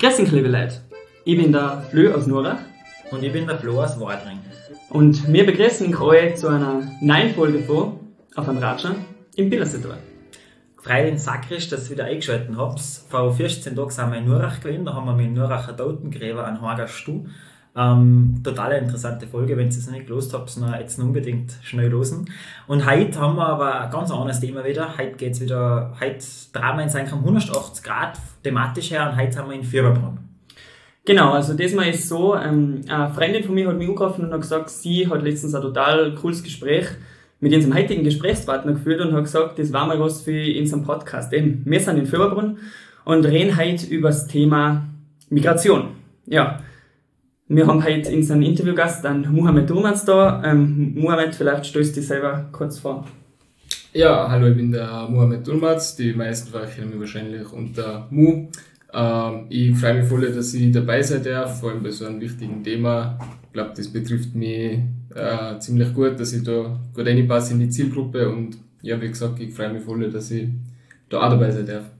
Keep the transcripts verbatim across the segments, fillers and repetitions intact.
Grüß euch, liebe Leute. Ich bin der Lö aus Nurach. Und ich bin der Flo aus Wadring. Und wir begrüßen euch zu einer neuen Folge von Auf einem Ratscher im Billerseetal. Frei den Sakrisch, dass ihr wieder eingeschaltet habt. Vor vierzehn Tagen sind wir in Nurach gewesen. Da haben wir mit dem Nuracher Totengräber einen Hager Stuhl. Ähm, total interessante Folge. Wenn ihr es noch nicht gelesen habt, dann jetzt unbedingt schnell losen. Und heute haben wir aber ein ganz anderes Thema wieder. Heute geht es wieder, heute drehen wir uns eigentlich um hundertachtzig Grad thematisch her und heute sind wir in Fürberbrunn. Genau, also diesmal ist so, ähm, eine Freundin von mir hat mich angerufen und hat gesagt, sie hat letztens ein total cooles Gespräch mit unserem heutigen Gesprächspartner geführt und hat gesagt, das war mal was für unseren Podcast. Eben, wir sind in Fürberbrunn und reden heute über das Thema Migration. Ja. Wir haben heute unseren Interviewgast, den Mohamed Durmaz da. Ähm, Mohamed, vielleicht stellst du dich selber kurz vor. Ja, hallo, ich bin der Mohamed Durmaz. Die meisten von euch kennen mich wahrscheinlich unter Mu. Ähm, ich freue mich voll, dass ich dabei sein darf, vor allem bei so einem wichtigen Thema. Ich glaube, das betrifft mich äh, ziemlich gut, dass ich da gut reinpasse in die Zielgruppe. Und ja, wie gesagt, ich freue mich voll, dass ich da auch dabei sein darf.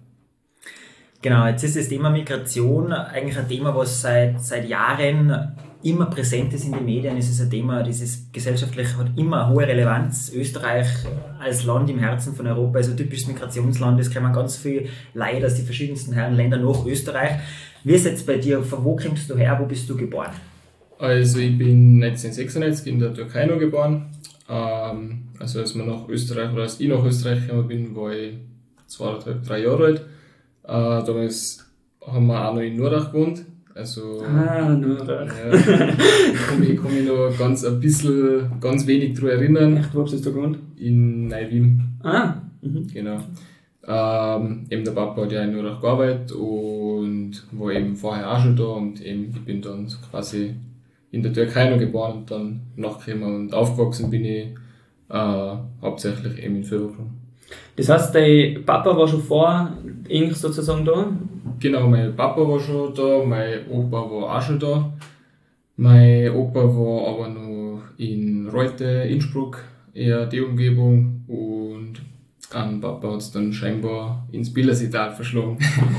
Genau, jetzt ist das Thema Migration eigentlich ein Thema, was seit, seit Jahren immer präsent ist in den Medien. Es ist ein Thema, das ist gesellschaftlich, hat immer eine hohe Relevanz. Österreich als Land im Herzen von Europa ist ein typisches Migrationsland. Es kommen ganz viele Leute aus den verschiedensten Länder nach Österreich. Wie ist es jetzt bei dir? Von wo kommst du her? Wo bist du geboren? Also ich bin neunzehnhundertsechsundneunzig in der Türkei noch geboren. Ähm, also als wir nach Österreich oder als ich nach Österreich gekommen bin, war ich zweieinhalb, drei Jahre alt. Äh, damals haben wir auch noch in Nurach gewohnt. Also, ah, Nurach. Ja, ich kann mich, kann mich noch ganz ein bisschen, ganz wenig daran erinnern. Echt, wo hast du da gewohnt? In Neuwien. Ah, mhm. Genau. Ähm, eben der Papa hat ja in Nurach gearbeitet und war eben vorher auch schon da und eben, ich bin dann quasi in der Türkei noch geboren und dann nachgekommen und aufgewachsen bin ich äh, hauptsächlich eben in Fürberbrunn. Das heißt, dein Papa war schon vor Ihnen sozusagen da? Genau, mein Papa war schon da, mein Opa war auch schon da. Mein Opa war aber noch in Reute, Innsbruck, eher die Umgebung, und an Papa hat es dann scheinbar ins Billerseetal verschlagen.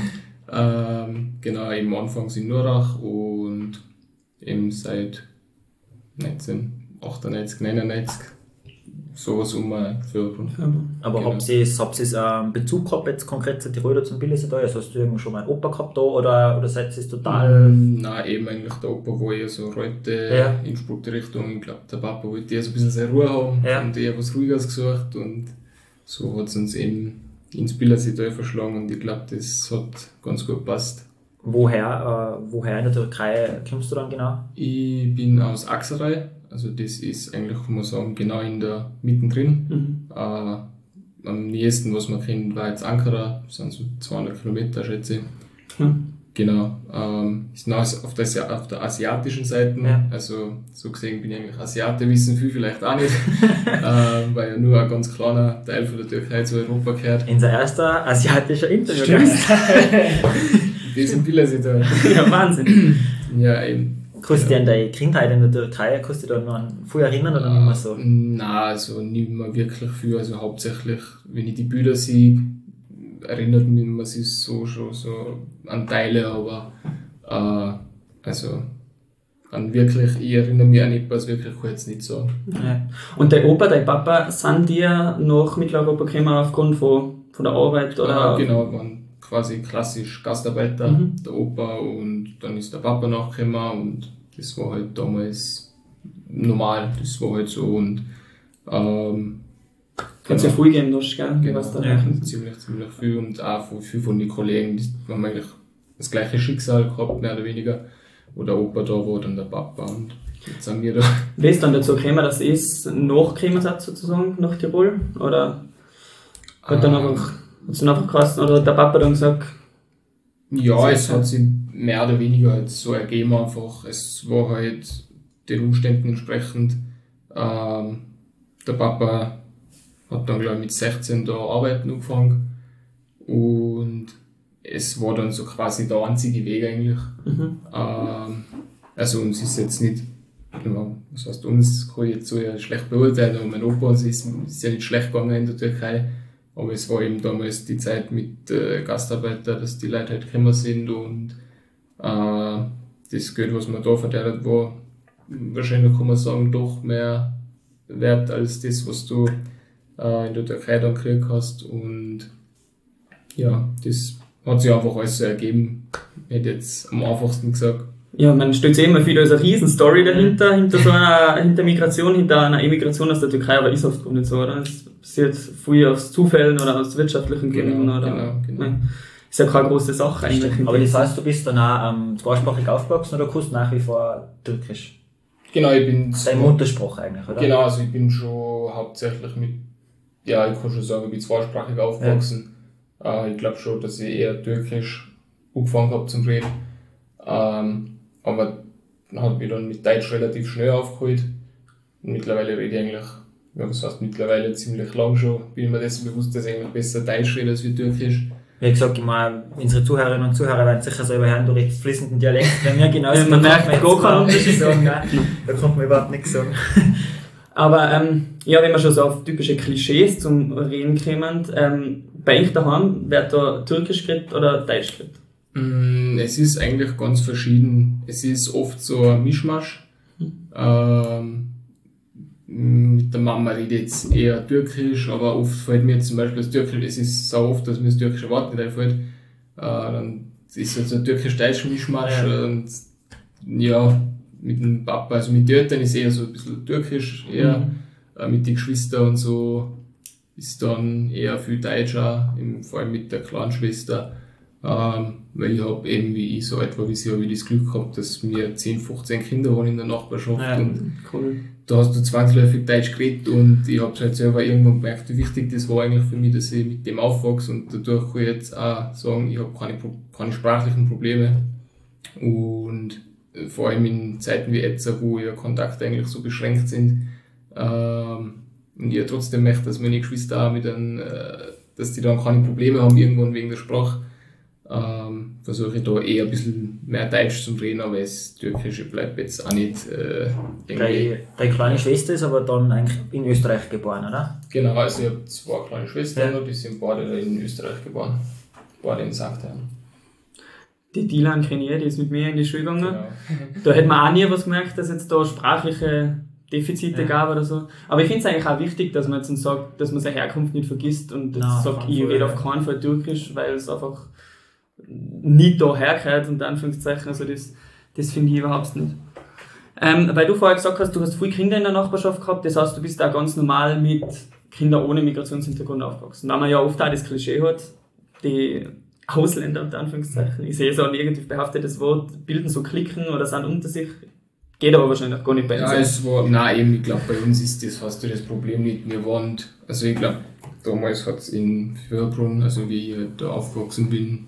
ähm, genau, eben anfangs in Nurach und eben seit neunzehnhundertachtundneunzig, neunundneunzig sowas um Fürberbrunn. Aber Genau. habt ihr habt einen Bezug gehabt jetzt konkret zu Tirol oder zum Billerseetal? Also hast du irgendwo schon mal einen Opa gehabt da oder, oder seid ihr total... Mm, Nein, eben eigentlich der Opa war eher so Reute, Ja. Innsbruck die Richtung. Ich glaube, der Papa wollte eher so ein bisschen seine Ruhe haben Ja. und eher was Ruhiges gesucht, und so hat es uns eben ins Billerseetal verschlagen, und ich glaube, das hat ganz gut gepasst. Woher, äh, woher in der Türkei kommst du dann genau? Ich bin aus Aksaray, also das ist eigentlich, kann man sagen, genau in der mittendrin. Mhm. Äh, am nächsten, was man kennt, war jetzt Ankara, das sind so zweihundert Kilometer, schätze ich. Mhm. Genau, ähm, ist noch auf der, auf der asiatischen Seite, Ja. also so gesehen bin ich eigentlich Asiate, wissen viele vielleicht auch nicht, ähm, weil ja nur ein ganz kleiner Teil von der Türkei zu Europa gehört. Unser erster asiatischer Interview. Stimmt. Das sind Billerseetal. Ja, Wahnsinn. Ja, eben. Kannst du dich an deine Kindheit in der Türkei, kannst du dich da noch an viel erinnern oder nicht mehr so? Nein, also nicht mehr wirklich viel, also hauptsächlich, wenn ich die Bilder sehe, erinnert mich man sich so schon so an Teile, aber äh, also an wirklich, ich erinnere mich an etwas wirklich kurz nicht so. Ja. Und dein Opa, dein Papa, sind die nach Mitteleuropa gekommen aufgrund von, von der Arbeit? Oder? Äh, genau, waren quasi klassisch Gastarbeiter, Mhm. der Opa, und dann ist der Papa nachgekommen, und das war halt damals normal, das war halt so, und ähm, Hat es ja viel gegeben, das, gell? Genau, Was da ja, ja. ziemlich, ziemlich viel, und auch von, viel von den Kollegen, die haben eigentlich das gleiche Schicksal gehabt, mehr oder weniger, wo der Opa da war, dann der Papa, und jetzt sind wir da. Wie ist dann dazu gekommen, dass ihr nachgekommen seid, sozusagen, nach Tirol? Oder hat dann Ähm, einfach, hat's dann einfach geheißen, oder hat der Papa dann gesagt, Ja, es hat sich mehr oder weniger halt so ergeben einfach. Es war halt den Umständen entsprechend. Ähm, der Papa hat dann, glaube ich, mit sechzehn da arbeiten angefangen. Und es war dann so quasi der einzige Weg eigentlich. mhm. Ähm, also uns ist jetzt nicht, ja, was heißt uns, kann ich jetzt so ja schlecht beurteilen, aber mein Opa uns ist, ist ja nicht schlecht gegangen in der Türkei. Aber es war eben damals die Zeit mit äh, Gastarbeiter, dass die Leute halt gekommen sind, und äh, Äh, das Geld, was man da verdient hat, war wahrscheinlich, kann man sagen, doch mehr wert als das, was du äh, in der Türkei dann gekriegt hast. Und ja, das hat sich einfach alles so ergeben. Ich hätte jetzt am einfachsten gesagt. Ja, man stellt sich immer viel als eine riesen Story dahinter, hinter so einer, hinter Migration, hinter einer Emigration aus der Türkei, aber ist oft gar nicht so, oder? Es passiert viel aus Zufällen oder aus wirtschaftlichen Gründen, Genau, oder? genau, genau. Nein, ist ja keine große Sache eigentlich. Aber das heißt, du bist dann auch ähm, zweisprachig aufgewachsen oder kannst nach wie vor Türkisch? Genau, ich bin... Deine Muttersprache eigentlich, oder? Genau, also ich bin schon hauptsächlich mit... Ja, ich kann schon sagen, ich bin zweisprachig aufgewachsen. Ja. Äh, ich glaube schon, dass ich eher Türkisch angefangen habe zum Reden. Ähm, aber hat mich dann mit Deutsch relativ schnell aufgeholt. Und mittlerweile rede ich eigentlich, ja, was heißt mittlerweile, ziemlich lang schon, bin ich mir dessen bewusst, dass ich eigentlich besser Deutsch rede als wie Türkisch. Wie gesagt, ich meine, unsere Zuhörerinnen und Zuhörer werden sicher selber hören, du redest fließenden Dialekt. Bei mir genauso. Ja, man merkt gar keinen Unterschied sagen. Nein, da kommt man überhaupt nichts sagen. Aber ähm, ja, wenn wir schon so auf typische Klischees zum Reden kommen, ähm, bei euch daheim wird da Türkisch geredet oder Deutsch geredet? Es ist eigentlich ganz verschieden. Es ist oft so ein Mischmasch. Ähm, mit der Mama rede ich jetzt eher Türkisch, aber oft fällt mir zum Beispiel das Türkisch, es ist so oft, dass mir das türkische Wort nicht einfällt. Äh, dann ist es so ein türkisch-deutscher Mischmasch. Ja. Und ja, mit dem Papa, also mit den Eltern ist eher so ein bisschen türkisch, eher mhm. äh, mit den Geschwistern und so ist dann eher viel Deutscher, vor allem mit der kleinen Schwester. Ähm, weil ich habe eben, wie ich so alt war wie sie, habe ich das Glück gehabt, dass wir zehn, fünfzehn Kinder waren in der Nachbarschaft. Ja, und cool. Da hast du zwangsläufig Deutsch geredet und ich habe halt selber irgendwann gemerkt, wie wichtig das war eigentlich für mich, dass ich mit dem aufwachse und dadurch kann ich jetzt auch sagen, ich habe keine, keine sprachlichen Probleme und vor allem in Zeiten wie jetzt, wo ja Kontakte eigentlich so beschränkt sind, ähm, und ich trotzdem möchte, dass meine Geschwister auch mit einem, äh, dass die dann keine Probleme haben irgendwann wegen der Sprache. Ähm, versuche ich da eher ein bisschen mehr Deutsch zu reden, aber das Türkische bleibt jetzt auch nicht äh, Deine, deine kleine Schwester ist aber dann eigentlich in Österreich geboren, oder? Genau, also ich habe zwei kleine Schwestern, ja. Die sind beide in Österreich geboren. Beide in Sankt Herrn. Die Dilan kenne ich, die ist mit mir in die Schule gegangen. Genau. Da hätte man auch nie was gemerkt, dass jetzt da sprachliche Defizite ja. gab oder so. Aber ich finde es eigentlich auch wichtig, dass man jetzt sagt, dass man seine Herkunft nicht vergisst und jetzt no, sagt, ich rede auf keinen Fall Türkisch, weil es einfach nicht da hergehört, unter Anführungszeichen, also das, das finde ich überhaupt nicht. Ähm, weil du vorher gesagt hast, du hast viele Kinder in der Nachbarschaft gehabt, das heißt, du bist da ganz normal mit Kindern ohne Migrationshintergrund aufgewachsen. Da man ja oft auch das Klischee hat, die Ausländer, unter Anführungszeichen, ich sehe so ein negativ behaftetes Wort, bilden so Klicken oder sind unter sich, geht aber wahrscheinlich gar nicht bei uns. Ja, es war, nein, eben, ich glaube, bei uns ist das fast das Problem nicht, wir waren, also ich glaube, damals hat es in Föhrbrunn, also wie ich da aufgewachsen bin,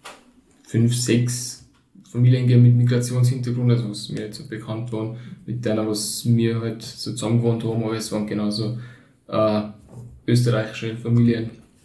fünf, sechs Familien gegeben mit Migrationshintergrund, also was mir jetzt so bekannt waren, mit denen, was wir halt so zusammen gewohnt haben, aber es waren genauso äh, österreichische Familien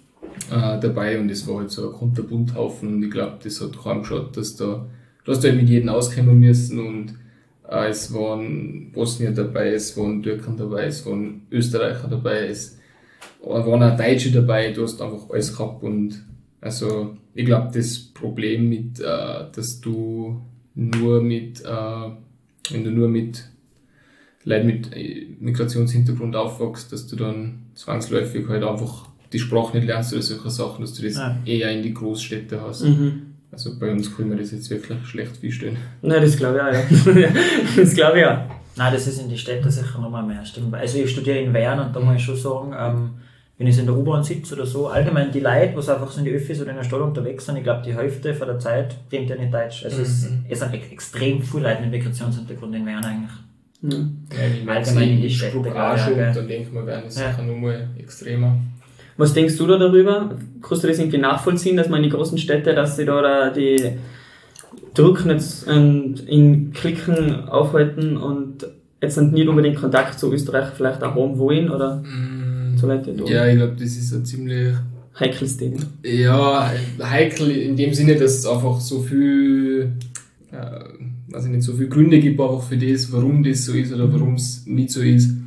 äh, dabei und es war halt so ein Kunterbundhaufen und ich glaube, das hat kaum geschaut, dass da, du hast halt mit jedem auskommen müssen und äh, es waren Bosnier dabei, es waren Türken dabei, es waren Österreicher dabei, es waren auch Deutsche dabei, du hast einfach alles gehabt und also ich glaube, das Problem mit, äh, dass du nur mit, äh, wenn du nur mit Leuten mit Migrationshintergrund aufwachst, dass du dann zwangsläufig halt einfach die Sprache nicht lernst oder solche Sachen, dass du das ja. eher in die Großstädte hast. Mhm. Also bei uns können wir das jetzt wirklich schlecht feststellen. Nein, das glaube ich auch, ja. Das glaube ich auch. Nein, das ist in die Städte sicher nochmal mehr. Stimmt. Also ich studiere in Wern und da muss ich schon sagen, ähm, wenn ich so in der U-Bahn sitze oder so, allgemein die Leute, die einfach so in die Öffis oder in der Stadt unterwegs sind, ich glaube, die Hälfte von der Zeit redet ja nicht Deutsch. Also mhm. es, es sind extrem viele Leute mit Migrationshintergrund in Wern eigentlich. Mhm. Ja, allgemein in die Städte. Auch schon, ja, dann denkt man, werden es sicher ja. nochmal extremer. Was denkst du da darüber? Kannst du das irgendwie nachvollziehen, dass man in die großen Städte, dass sie da die Druck nicht in Klicken aufhalten und jetzt nicht unbedingt Kontakt zu Österreich vielleicht auch haben wollen, oder? Mhm. So Leute, ja, ich glaube, das ist ein ziemlich heikles Thema. Ja, heikel in dem Sinne, dass es einfach so viel, äh, weiß ich nicht, so viele Gründe gibt einfach für das, warum das so ist oder warum es nicht so ist.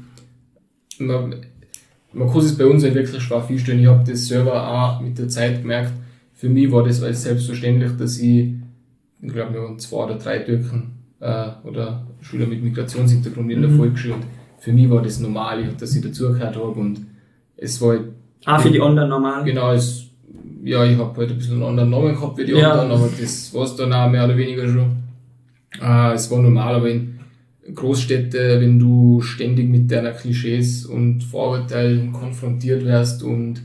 Man, man kann es bei uns halt wirklich schwer feststellen. Ich habe das selber auch mit der Zeit gemerkt. Für mich war das alles selbstverständlich, dass ich ich glaube, wir waren zwei oder drei Türken äh, oder Schüler mit Migrationshintergrund in der Volksschule. Und für mich war das normal, dass ich dazugehört habe. Und es war halt. Ah, für die anderen normal? Genau, es, ja, ich habe halt ein bisschen einen anderen Namen gehabt wie die ja. anderen, aber das war es dann auch mehr oder weniger schon. Äh, es war normal, aber in Großstädten, wenn du ständig mit deiner Klischees und Vorurteilen konfrontiert wirst und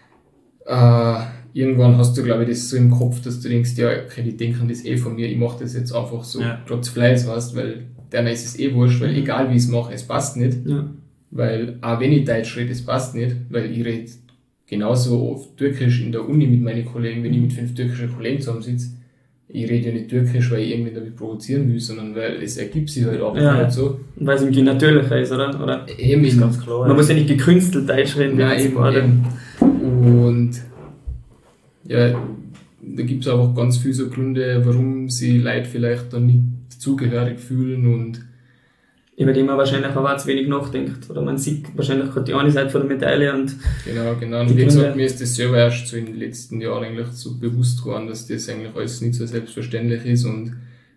äh, irgendwann hast du, glaube ich, das so im Kopf, dass du denkst, ja, okay, die denken das eh von mir, ich mache das jetzt einfach so ja. trotz Fleiß, weißt, weil denen ist es eh wurscht, weil egal wie ich es mache, es passt nicht. Ja. Weil auch wenn ich Deutsch rede, es passt nicht, weil ich rede genauso oft Türkisch in der Uni mit meinen Kollegen, wenn ich mit fünf türkischen Kollegen zusammensitze. Ich rede ja nicht Türkisch, weil ich irgendwie damit provozieren will, sondern weil es ergibt sich halt einfach ja. nicht so. Weil es irgendwie natürlicher ist, oder? oder? Eben, ist ganz klar. Man ja. muss ja nicht gekünstelt Deutsch reden. Nein, eben, eben. Und ja, da gibt es einfach ganz viele so Gründe, warum sie Leute vielleicht dann nicht zugehörig fühlen und über die man wahrscheinlich aber auch zu wenig nachdenkt. Oder man sieht wahrscheinlich gerade die eine Seite von der Medaille und genau, genau. Und wie gesagt, mir ist das selber erst so in den letzten Jahren eigentlich so bewusst geworden, dass das eigentlich alles nicht so selbstverständlich ist und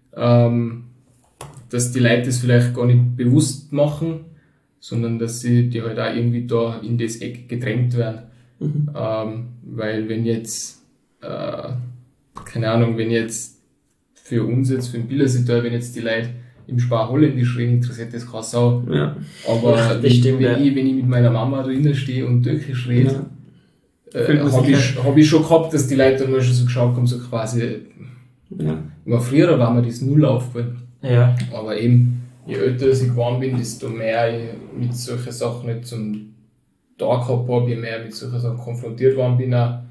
ähm, dass die Leute das vielleicht gar nicht bewusst machen, sondern dass sie die halt auch irgendwie da in das Eck gedrängt werden. Mhm. Ähm, weil wenn jetzt, äh, keine Ahnung, wenn jetzt für uns jetzt, für den Bildersitual, wenn jetzt die Leute im Spar Holländisch reden, interessiert das keine Sau. Ja. Aber ja, wenn, stimmt, wenn, ja. ich, wenn ich mit meiner Mama drinnen stehe und Türkisch rede, ja. äh, habe ich, hab ich schon gehabt, dass die Leute dann mal schon so geschaut haben, so quasi, ja. immer früher war mir das null aufgefallen. Ja. Aber eben, je älter ich geworden bin, desto mehr ich mit solchen Sachen nicht zum Tag gehabt habe, je mehr mit solchen Sachen konfrontiert worden bin, auch,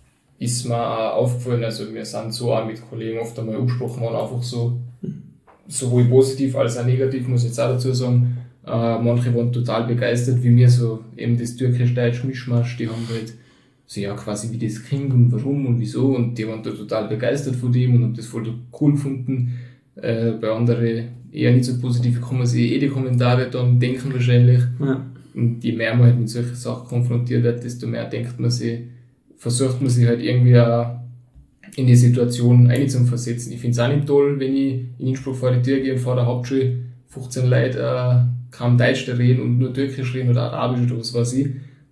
ist mir auch aufgefallen, also wir sind so auch mit Kollegen oft einmal angesprochen worden, einfach so, sowohl positiv als auch negativ, muss ich jetzt auch dazu sagen. Äh, manche waren total begeistert, wie mir so eben das türkisch-deutsch-Mischmasch, die haben halt so, ja, quasi wie das klingt und warum und wieso, und die waren da total begeistert von dem und haben das voll cool gefunden. Äh, bei anderen eher nicht so positiv, kann man sich eh die Kommentare dann denken wahrscheinlich. Ja. Und je mehr man halt mit solchen Sachen konfrontiert wird, desto mehr denkt man sich, versucht man sich halt irgendwie auch in die Situation einzuversetzen. Ich finde es auch nicht toll, wenn ich in Innsbruck vor die Tür gehe und vor der Hauptschule fünfzehn Leute äh, kaum Deutsch reden und nur Türkisch reden oder Arabisch oder was weiß ich.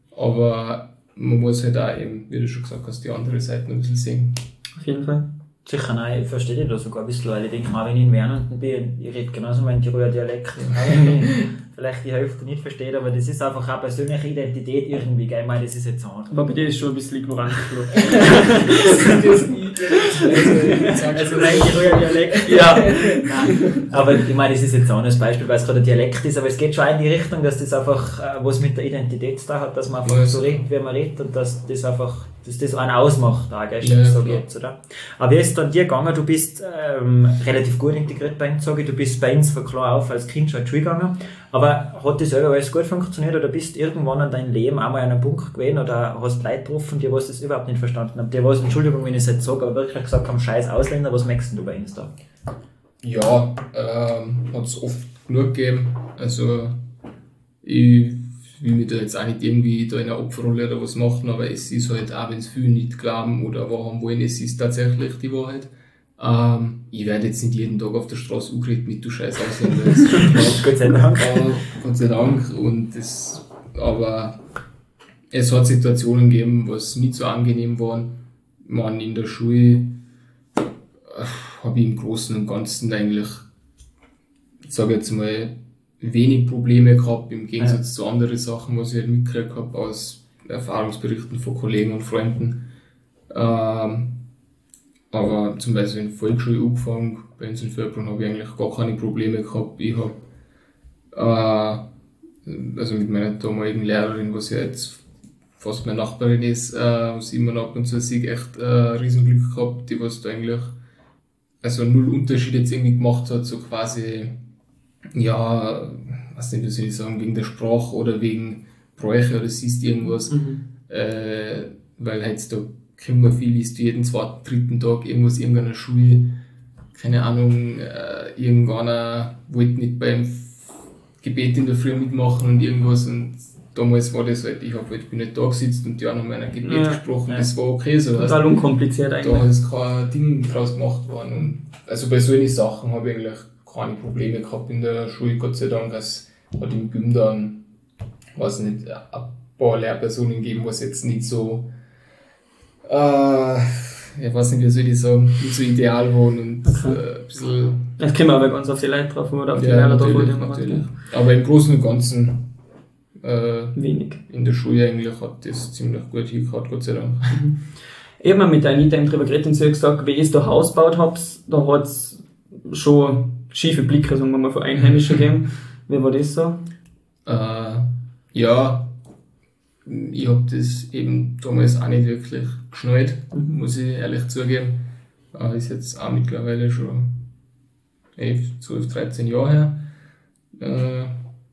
Aber man muss halt auch eben, wie du schon gesagt hast, die andere Seite ein bisschen sehen. Auf jeden Fall. Sicher, nein, ich verstehe dich da sogar ein bisschen, weil ich denke mal, wenn ich in Wernenden bin, ich rede genauso meinen Tiroler Dialekt, auch wenn ich vielleicht die Hälfte nicht verstehe, aber das ist einfach auch persönliche Identität irgendwie, gell? Ich meine, das ist jetzt auch. Aber bei dir ist schon ein bisschen ignorant. Also mein Tiroler Dialekt. Ja. Nein. Aber ich meine, das ist jetzt auch ein Beispiel, weil es gerade ein Dialekt ist, aber es geht schon in die Richtung, dass das einfach äh, was mit der Identität zu tun hat, dass man einfach ja, so redet, wie man redet und dass das einfach, dass das einen ausmacht, da, gell? Ja, so ja, geht's, oder? Aber wie ist es dann dir gegangen? Du bist ähm, relativ gut integriert bei uns, sage ich. Du bist bei uns von klar auf als Kind schon in die Schule gegangen. Aber hat das selber alles gut funktioniert oder bist irgendwann in deinem Leben einmal an einem Punkt gewesen oder hast Leute getroffen, die was das überhaupt nicht verstanden haben? Die was, Entschuldigung, wenn ich es jetzt sage, aber wirklich gesagt haben, scheiß Ausländer, was merkst du bei uns da? Ja, ähm, hat es oft genug gegeben. Also, ich will mich da jetzt auch nicht irgendwie da in einer Opferrolle oder was machen, aber es ist halt auch, wenn es viele nicht glauben oder wahrhaben wollen, es ist tatsächlich die Wahrheit. Ähm, ich werde jetzt nicht jeden Tag auf der Straße angeredet mit du scheiß Ausländer. Das ist schon klar. Gott sei Dank. Äh, Gott sei Dank. Und das, aber es hat Situationen gegeben, was nicht so angenehm waren. Man, in der Schule äh, habe ich im Großen und Ganzen eigentlich, ich sage jetzt mal, wenig Probleme gehabt, im Gegensatz ja. zu anderen Sachen, was ich halt mitgekriegt habe aus Erfahrungsberichten von Kollegen und Freunden. Ähm, aber zum Beispiel in der Volksschule angefangen, bei uns in Völbrunn habe ich eigentlich gar keine Probleme gehabt. Ich habe äh, also mit meiner damaligen Lehrerin, was ja jetzt fast meine Nachbarin ist, äh, was ich immer ab und zu sehe, echt äh, Riesenglück gehabt, die was da eigentlich also null Unterschied jetzt irgendwie gemacht hat, so quasi ja, was nicht, wie soll ich sagen, wegen der Sprache oder wegen Bräuche oder siehst irgendwas, mhm. äh, weil heutzutage kriegen wir viel, ist jeden zweiten, dritten Tag irgendwas, irgendeiner Schule, keine Ahnung, äh, irgendeiner wollte nicht beim Gebet in der Früh mitmachen und irgendwas und damals war das halt, ich hab halt, bin nicht da gesetzt und die haben haben ein Gebet Ja. gesprochen, Ja. das war okay so. Total Also, unkompliziert da eigentlich. ist kein Ding draus gemacht worden. Und also bei solchen Sachen habe ich eigentlich keine Probleme gehabt in der Schule, Gott sei Dank. Es hat im Gym dann, weiß nicht, ein paar Lehrpersonen gegeben, was jetzt nicht so, äh, ich weiß nicht, wie soll ich sagen, nicht so ideal waren und Okay. äh, ein bisschen. Es kommt aber ganz auf die Leute drauf oder auf die Ja, Lehrer drauf, natürlich, die man natürlich. hat. Aber im Großen und Ganzen äh, Wenig. in der Schule eigentlich hat das ziemlich gut hingehauen, Gott sei Dank. Ich habe mal mit der Anita eben drüber geredet und sie hat gesagt, wie ich das Haus gebaut habe, da hat es schon schiefe Blicke, sagen wir mal, von Einheimischen gegeben. Wie war das so? Äh, ja, ich habe das eben damals auch nicht wirklich geschnallt, Mhm. muss ich ehrlich zugeben. Äh, ist jetzt auch mittlerweile schon elf, zwölf, dreizehn Jahre her. Äh,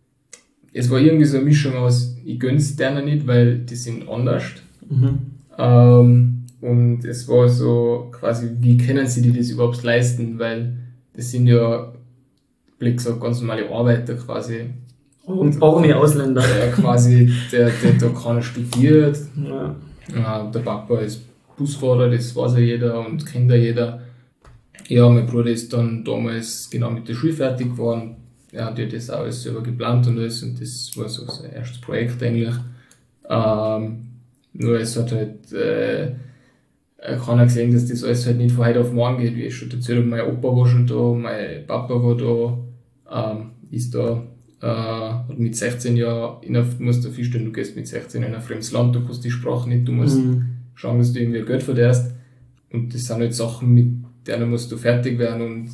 es war irgendwie so eine Mischung aus, ich gönn's denen nicht, weil die sind anders. Mhm. Ähm, und es war so quasi, wie können sie die das überhaupt leisten, weil das sind ja, blöd gesagt, ganz normale Arbeiter quasi. Und arme Ausländer. Der quasi, der, der da keiner studiert. Ja. Äh, der Papa ist Busfahrer, das weiß ja jeder und kennt ja jeder. Ja, mein Bruder ist dann damals genau mit der Schule fertig geworden. Er hat ja das auch alles selber geplant und alles und das war so sein erstes Projekt eigentlich. Ähm, nur es hat halt, äh, keiner gesehen, dass das alles halt nicht von heute auf morgen geht, wie ich schon erzählt habe. Mein Opa war schon da, mein Papa war da, ähm, ist da, äh, hat mit sechzehn Jahren, in einer, du musst dir vorstellen, du gehst mit sechzehn in ein fremdes Land, du kannst die Sprache nicht, du musst Mhm. schauen, dass du irgendwie Geld verdienst. Und das sind halt Sachen, mit denen musst du fertig werden und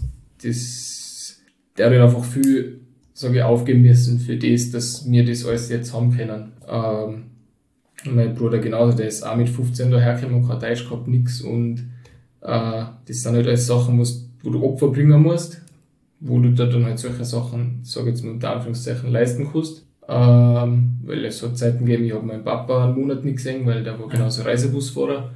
das, der hat halt einfach viel, sage ich, aufgeben müssen für das, dass wir das alles jetzt haben können. Ähm, mein Bruder genauso, der ist auch mit fünfzehn dahergekommen, kein Deutsch gehabt, nix und äh, das sind halt alles Sachen, wo du Opfer bringen musst, wo du da dann halt solche Sachen, sage jetzt mal unter Anführungszeichen, leisten kannst. Ähm, weil es hat Zeiten gegeben, ich habe meinen Papa einen Monat nicht gesehen, weil der war genauso Reisebusfahrer.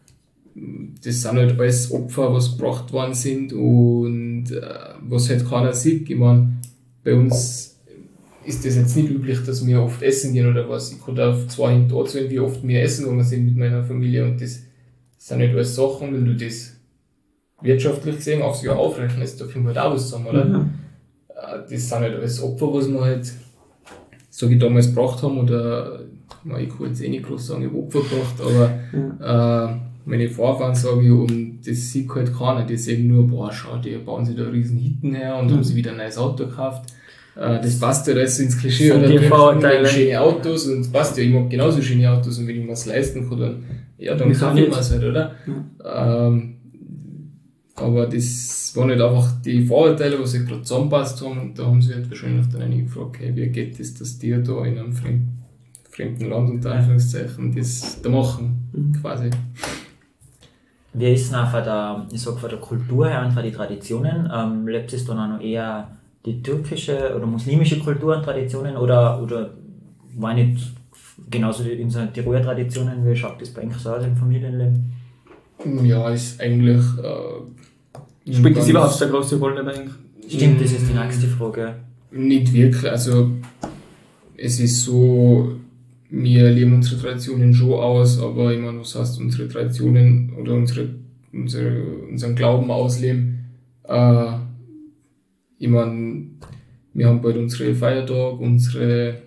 Das sind halt alles Opfer, was gebracht worden sind und äh, was halt keiner sieht. Ich meine, bei uns ist das jetzt nicht üblich, dass wir oft essen gehen oder was. Ich kann auf zwei Hände anzählen, wie oft wir essen gegangen sind mit meiner Familie und das sind nicht alles Sachen, wenn du das wirtschaftlich gesehen aufs Jahr aufrechnest, da können wir halt auch was sagen, oder? Mhm. Äh, Das sind halt alles Opfer, was wir halt, sag ich, damals gebracht haben oder, na, ich kann jetzt eh nicht groß sagen, ich habe Opfer gebracht, aber äh, meine Vorfahren sage ich, und das sieht halt keiner, die sehen nur, boah, schau, die bauen sich da riesen Hitten her und Mhm. haben sich wieder ein neues Auto gekauft. Äh, das passt ja alles ins Klischee, Sind oder? die Die Vorurteile. haben schöne Autos und passt ja, ich mag genauso schöne Autos und wenn ich mir das leisten kann, dann, ja, dann Wieso kaufe ich nicht? mir es halt, oder? Ähm, aber das waren halt einfach die Vorurteile, was sich gerade zusammenpasst haben und da haben sie halt wahrscheinlich dann einige gefragt, hey, wie geht das, dass die da in einem fremden, fremden Land unter Anführungszeichen das da machen, Mhm. quasi. Wie ist es denn auch von der, ich sag, von der Kultur her und von den Traditionen? Ähm, lebt es dann auch noch eher die türkische oder muslimische Kultur und Traditionen oder, oder war nicht genauso in so Tiroler Traditionen, wie schaut das bei euch so aus im Familienleben? Ja, ist eigentlich. Äh, Spielt das ganz- überhaupt eine große Rolle bei euch? Stimmt, das ist die nächste Frage. Nicht wirklich. Also, es ist so, wir leben unsere Traditionen schon aus, aber ich meine, was heißt unsere Traditionen oder unsere, unsere, unseren Glauben ausleben? Äh, ich meine, wir haben bald unsere Feiertage, unsere,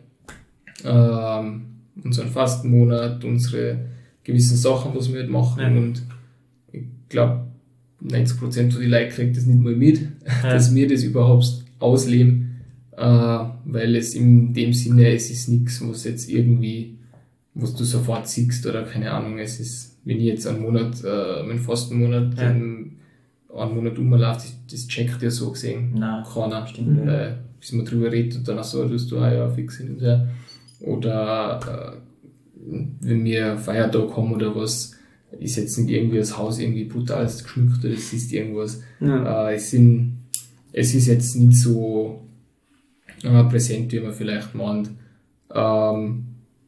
ähm, unseren Fastenmonat, unsere gewissen Sachen, was wir halt machen. Ja. Und ich glaube, neunzig Prozent von den Leuten kriegt das nicht mal mit, Ja. dass wir das überhaupt ausleben, äh, weil es in dem Sinne, es ist nichts, was jetzt irgendwie, was du sofort siehst oder keine Ahnung, es ist, wenn ich jetzt einen Monat, äh, meinen Fastenmonat, Ja. ähm, einen Monat umläuft, das, das checkt ja so gesehen Nein, keiner. stimmt. Ja. Äh, bis man drüber redet und dann auch so, dass du ah ja fix hin und her. Oder äh, wenn wir Feiertag haben oder was, ist jetzt nicht irgendwie das Haus irgendwie brutal geschmückt oder es ist irgendwas. Ja. Äh, es, sind, es ist jetzt nicht so äh, präsent, wie man vielleicht meint. Ähm,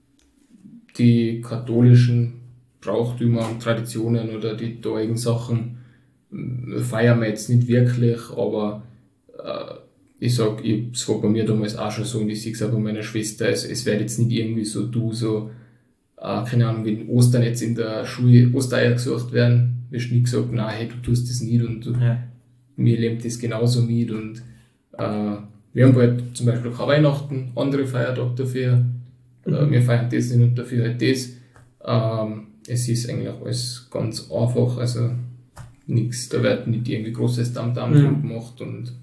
die katholischen Brauchtümer und Traditionen oder die dorigen Sachen äh, feiern wir jetzt nicht wirklich, aber äh, ich sag, es war bei mir damals auch schon so und ich sehe es auch bei meiner Schwester, es, es wird jetzt nicht irgendwie so, du so, äh, keine Ahnung, wenn Ostern jetzt in der Schule Ostereier gesucht werden, wirst du nie gesagt, nein, hey, du tust das nicht und du, ja. mir lebt das genauso mit und äh, wir haben halt zum Beispiel kein Weihnachten, andere Feiertage dafür, mhm. äh, wir feiern das nicht und dafür halt das. Ähm, es ist eigentlich alles ganz einfach, also nichts, da wird nicht irgendwie großes Damm-Damm mhm. gemacht und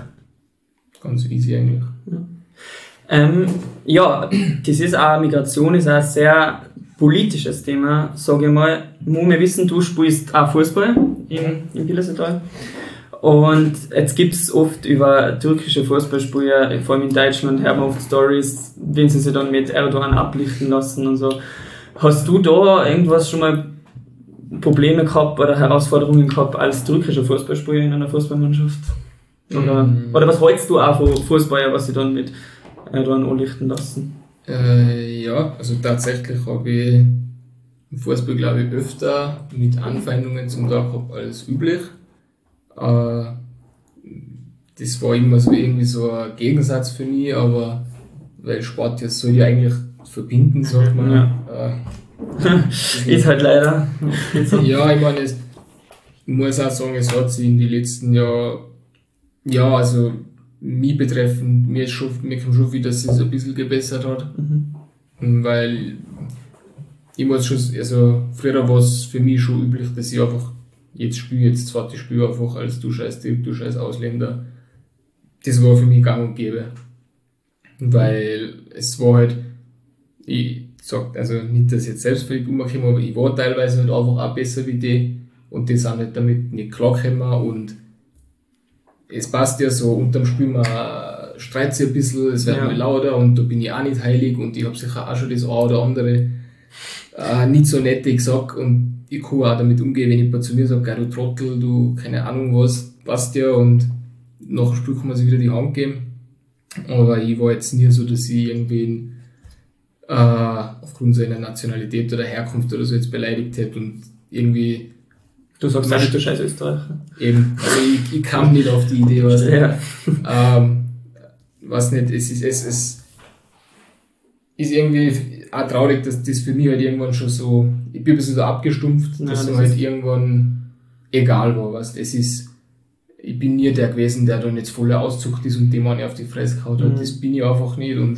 ganz easy eigentlich. Ja. Ähm, ja, das ist auch, Migration ist auch ein sehr politisches Thema, sage ich mal. Mo, wir wissen, du spielst auch Fußball in, in Pillersetal. Und jetzt gibt es oft über türkische Fußballspieler, vor allem in Deutschland, hört man oft Stories, wenn sie sich dann mit Erdogan ablichten lassen und so. Hast du da irgendwas schon mal Probleme gehabt oder Herausforderungen gehabt als türkischer Fußballspieler in einer Fußballmannschaft? Oder, mm. oder was hältst du auch von Fußballern, was sie dann mit Erdogan anlichten lassen? Äh, ja, also tatsächlich habe ich im Fußball, glaube ich, öfter mit Anfeindungen zum Tag gehabt als üblich. Äh, das war immer so irgendwie so ein Gegensatz für mich, aber weil Sport jetzt soll ja eigentlich verbinden, sagt man. Ja. Äh, ist halt leider. Ja, ich meine, es, ich muss auch sagen, es hat sich in den letzten Jahren, ja, also mich betreffend, mir, ist schon, mir kommt schon wieder, dass es ein bisschen gebessert hat. Mhm. Weil ich muss schon, also früher war es für mich schon üblich, dass ich einfach jetzt spiele, jetzt zweite Spiel einfach als du scheiß Typ, du scheiß Ausländer. Das war für mich gang und gäbe. Weil es war halt, ich sag, also nicht, dass ich jetzt selbst völlig umgekommen, aber ich war teilweise halt einfach auch besser wie die und die sind halt damit nicht klargekommen und es passt ja so, unterm Spiel man streitet sich ein bisschen, es wird ja. mal lauter und da bin ich auch nicht heilig und ich habe sicher auch schon das eine oder andere äh, nicht so nett gesagt und ich kann auch damit umgehen, wenn jemand zu mir sagt, du Trottel, du, keine Ahnung was, passt ja und nach dem Spiel kann man sich wieder die Hand geben. Aber ich war jetzt nie so, dass ich irgendwen äh, aufgrund seiner Nationalität oder Herkunft oder so jetzt beleidigt hätte und irgendwie. Du sagst auch nicht, du scheiß Österreicher. Eben, also ich, ich kam nicht auf die Idee, was ja. ähm, was nicht, es ist, es, es ist irgendwie auch traurig, dass das für mich halt irgendwann schon so, ich bin ein bisschen so abgestumpft, ja, dass das halt irgendwann egal war, was es ist. Ich bin nie der gewesen, der dann jetzt voller auszuckt ist und dem man auf die Fresse gehauen hat. Mhm. Das bin ich einfach nicht und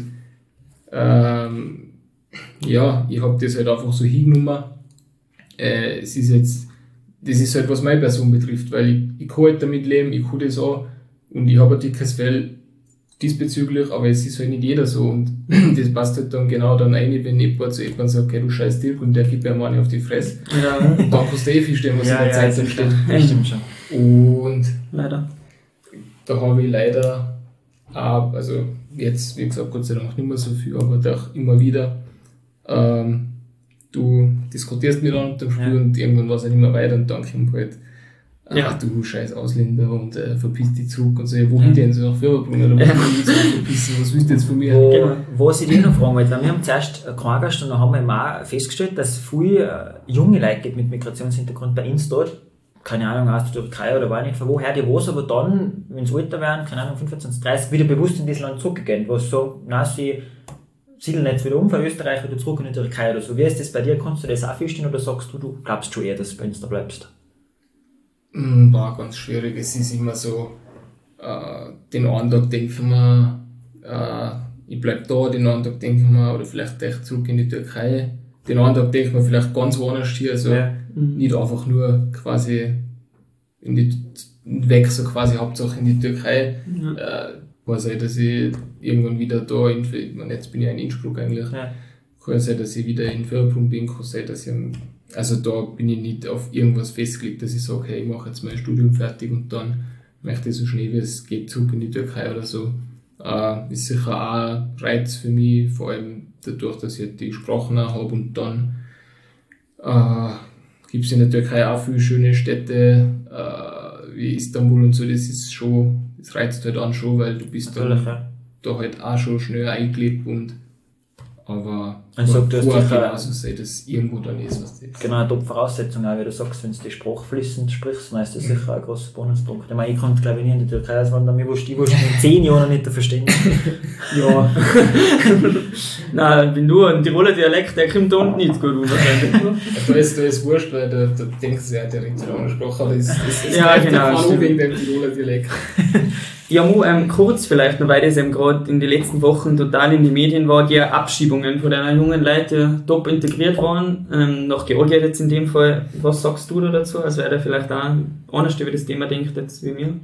ähm, ja, ich habe das halt einfach so hingenommen. Äh, es ist jetzt, das ist halt, was meine Person betrifft, weil ich, ich kann halt damit leben, ich kann das auch und ich habe ein dickes Fell diesbezüglich, aber es ist halt nicht jeder so und das passt halt dann genau dann ein, wenn jemand zu jemandem sagt, okay, du scheiß Dirk und der gibt mir mal auf die Fresse. Ja. Dann kannst du eh viel stehen, was ja, in der ja, Zeitung steht. Ja, stimmt schon. Und leider. Da habe ich leider auch, also jetzt, wie gesagt, Gott sei Dank nicht mehr so viel, aber doch immer wieder, ähm, du diskutierst mit einem dem Spiel ja. und irgendwann war es halt immer weiter und dann kommt halt, ja. ach du scheiß Ausländer und äh, verpiss dich zurück und so, ja, wohin ja. denn so nach Fürberbrunnen oder wo willst du verpissen, was willst du jetzt von mir? Wo, genau. Was ich dich noch fragen wollte, wir haben zuerst Krankenst und dann haben wir auch festgestellt, dass es viele äh, junge Leute gibt mit Migrationshintergrund bei uns dort, keine Ahnung, aus der Türkei oder war nicht, von woher die was, aber dann, wenn sie älter werden, keine Ahnung, fünfundzwanzig, dreißig, wieder bewusst in dieses Land zurückgehen, was so, na, sie siedeln jetzt wieder um von Österreich wieder zurück in die Türkei oder so. Wie ist das bei dir? Kannst du das auch feststellen oder sagst du, du glaubst schon eher, dass du bei uns da bleibst? War ganz schwierig. Es ist immer so, äh, den einen Tag denken wir, äh, ich bleib da, den anderen Tag denken wir, oder vielleicht echt zurück in die Türkei. Den anderen Tag denken wir vielleicht ganz woanders hier, also ja. nicht einfach nur quasi in die, weg, so quasi Hauptsache in die Türkei. Ja. Äh, kann sein, dass ich irgendwann wieder da, in, ich meine, jetzt bin ich in Innsbruck eigentlich, ja. kann sein, dass ich wieder in Fürbrunn bin, kann sein, dass ich, also da bin ich nicht auf irgendwas festgelegt, dass ich sage, hey, ich mache jetzt mein Studium fertig und dann möchte ich so schnell wie es geht zurück in die Türkei oder so. Äh, ist sicher auch ein Reiz für mich, vor allem dadurch, dass ich die Sprachen auch habe und dann äh, gibt es in der Türkei auch viele schöne Städte äh, wie Istanbul und so, das ist schon, das reizt halt an schon, weil du bist dann ja. da halt auch schon schnell eingelebt und aber also, du hast sicher genauso sein, dass irgendwo dann ist, was das ist. Genau, eine Top-Voraussetzung, auch wie du sagst, wenn du die Sprache fließend sprichst, dann ist das sicher ein grosser Bonuspunkt. Ich meine, ich kann glaube ich nie in die Türkei auswandern, mir wusste ich wusste in zehn Jahren nicht verstehen. Ja. Nein, wenn du einen Tiroler Dialekt, der kommt da unten nicht gut unwahrscheinlich. Da ist, da ist wurscht, weil da, da denken sie ja direkt in einer Sprache, aber es, es, es ja, genau, auch wegen dem Tiroler Dialekt. Ja, Mu, ähm, kurz vielleicht noch, weil das eben gerade in den letzten Wochen total in die Medien war, die Abschiebungen von deiner jungen Leute top integriert waren, ähm, nach Georgien jetzt in dem Fall. Was sagst du da dazu? Also wäre der vielleicht auch anders über das Thema denkt jetzt wie mir?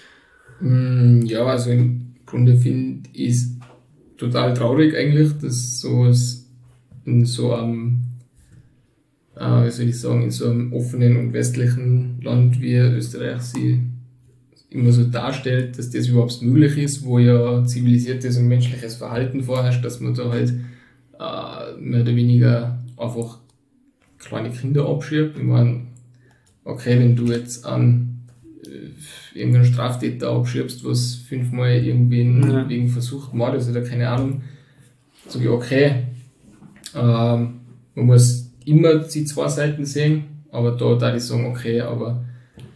Mm, ja, also im Grunde finde ich es total traurig eigentlich, dass sowas in so einem, äh, wie soll ich sagen, in so einem offenen und westlichen Land wie Österreich sie immer so darstellt, dass das überhaupt möglich ist, wo ja zivilisiertes und menschliches Verhalten vorherrscht, dass man da halt äh, mehr oder weniger einfach kleine Kinder abschiebt. Ich meine, okay, wenn du jetzt an äh, irgendeinen Straftäter abschiebst, was fünfmal irgendwen ja. wegen versucht Mordes oder keine Ahnung, sage ich okay, ähm, man muss immer die zwei Seiten sehen, aber da darf ich sagen, okay, aber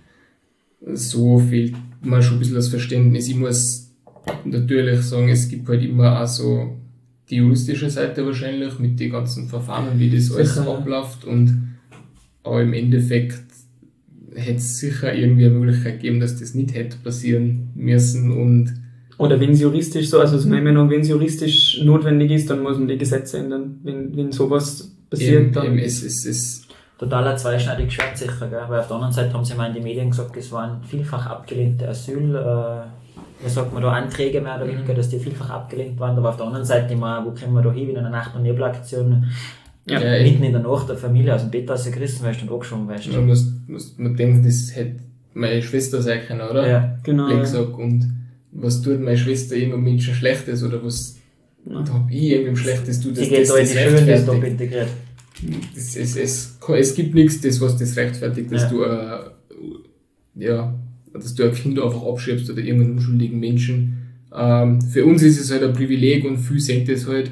so fehlt mir schon ein bisschen das Verständnis. Ich muss natürlich sagen, es gibt halt immer auch so die juristische Seite wahrscheinlich mit den ganzen Verfahren, wie das alles sicher abläuft. Und, aber im Endeffekt hätte es sicher irgendwie eine Möglichkeit gegeben, dass das nicht hätte passieren müssen. Und oder wenn es juristisch so, also wenn es juristisch notwendig ist, dann muss man die Gesetze ändern. Wenn, wenn sowas passiert, eben, dann... Eben, es, es, es, total ein zweischneidiges Schwert sicher, gell? Weil auf der anderen Seite haben sie mal in den Medien gesagt, es waren vielfach abgelehnte Asyl, äh, wie sagt man da, Anträge mehr oder weniger, dass die vielfach abgelehnt waren, aber auf der anderen Seite immer, wo kommen wir da hin, in einer Nacht- und Nebelaktion, ja, ja, mitten in der Nacht der Familie aus dem Bett rausgerissen weißt und angeschoben weißt. Man muss, muss man denken, das hätte meine Schwester sein können, oder? Ja, genau. Ja. Gesagt. Und was tut meine Schwester irgendeinem Menschen Schlechtes oder was ja. da hab ich irgendeinem Schlechtes tut, das Sie geht da in die Schule, ist top integriert. Das, es, es, es gibt nichts, das, was das rechtfertigt, dass ja. du äh, ja, dass du ein Kind einfach abschiebst oder irgendeinen unschuldigen Menschen. Ähm, für uns ist es halt ein Privileg und viel senkt es halt,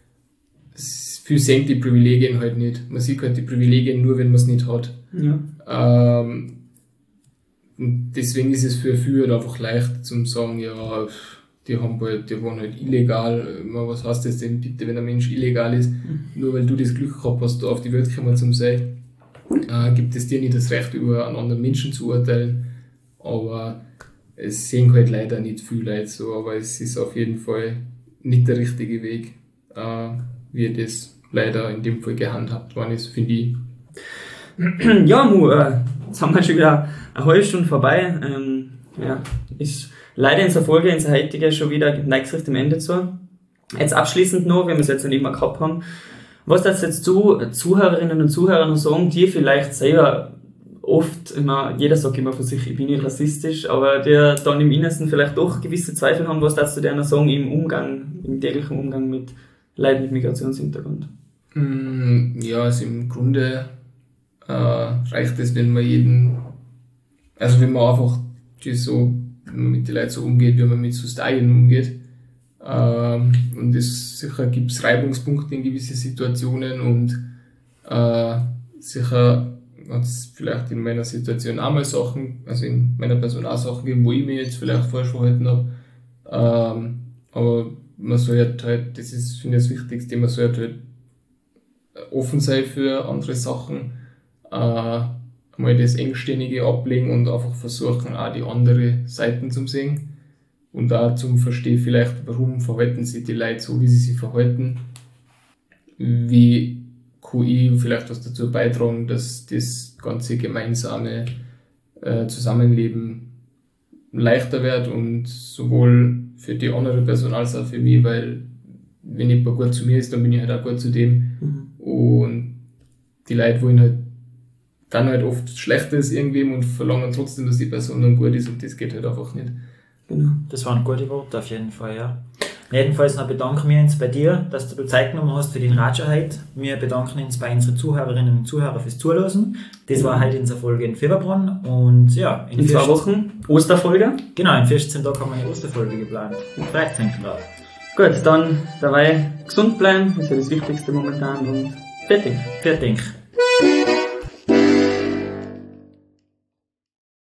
viel senkt die Privilegien halt nicht. Man sieht halt die Privilegien nur, wenn man es nicht hat. Ja. Ähm, und deswegen ist es für viele halt einfach leicht zum sagen, ja, die haben halt, die waren halt illegal. Was heißt das denn bitte, wenn ein Mensch illegal ist? Mhm. Nur weil du das Glück gehabt hast, da auf die Welt gekommen zu sein, äh, gibt es dir nicht das Recht, über einen anderen Menschen zu urteilen. Aber es sehen halt leider nicht viele Leute so, aber es ist auf jeden Fall nicht der richtige Weg, äh, wie das leider in dem Fall gehandhabt worden ist, finde ich. Ja, Mu, äh, jetzt haben wir schon wieder eine halbe Stunde vorbei. Ähm, ja, ist leider in der Folge, in der heutigen, schon wieder neigt sich dem Ende zu. Jetzt abschließend noch, wenn wir es jetzt nicht mehr gehabt haben, was das jetzt zu Zuhörerinnen und Zuhörern sagen, die vielleicht selber oft immer, jeder sagt immer von sich, ich bin nicht rassistisch, aber der dann im Innersten vielleicht doch gewisse Zweifel haben, was das zu denen sagen im Umgang, im täglichen Umgang mit Leuten mit Migrationshintergrund? Ja, also im Grunde äh, reicht es, wenn man jeden, also wenn man einfach die so, wenn man mit den Leuten so umgeht, wie man mit so Stylen umgeht. Ähm, und es sicher gibt es Reibungspunkte in gewisse Situationen und äh, sicher hat es vielleicht in meiner Situation auch mal Sachen, also in meiner Person auch Sachen gegeben, wo ich mich jetzt vielleicht falsch verhalten habe. Ähm, aber man sollte halt, das ist, finde ich, das Wichtigste, man sollte halt offen sein für andere Sachen, äh, mal das Engständige ablegen und einfach versuchen, auch die andere Seiten zu sehen und auch zum Verstehen vielleicht, warum verhalten sich die Leute so, wie sie sich verhalten, wie kann ich vielleicht was dazu beitragen, dass das ganze gemeinsame äh, Zusammenleben leichter wird und sowohl für die andere Person als auch für mich, weil wenn jemand gut zu mir ist, dann bin ich halt auch gut zu dem. Mhm. Und die Leute wollen halt dann halt oft Schlechtes irgendwem und verlangen trotzdem, dass die Person dann gut ist und das geht halt einfach nicht. Genau. Das waren gute Worte auf jeden Fall, ja. Jedenfalls noch bedanken wir uns bei dir, dass du Zeit genommen hast für den Ratschau heute. Wir bedanken uns bei unseren Zuhörerinnen und Zuhörern fürs Zuhören. Das war heute unsere Folge in Fieberbrunn und ja, in, in zwei Wochen Osterfolge. Genau, in vierzehn Tagen haben wir eine Osterfolge geplant. Und dreizehn drauf. Gut, dann dabei gesund bleiben, ist ja das Wichtigste momentan und fertig. Fertig.